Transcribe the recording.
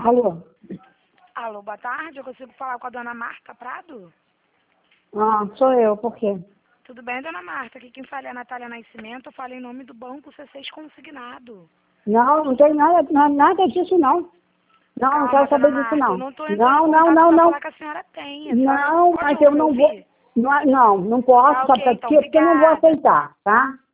Alô? Alô, boa tarde. Eu consigo falar com a dona Marta Prado? Ah, sou eu, por quê? Tudo bem, dona Marta? Aqui quem fala é a Natália Nascimento. Eu falo em nome do Banco C6 Consignado. Não, não tem nada disso, não. Não, não Calma, quero dona saber disso, Marta, eu não. não estou entrando Não, em não, contato não, para não. falar que a senhora tem. Não, Pode mas eu não vou. ouvir? Não, não posso, Tá sabe ok, por então. quê? Porque eu não vou Obrigada. aceitar, tá?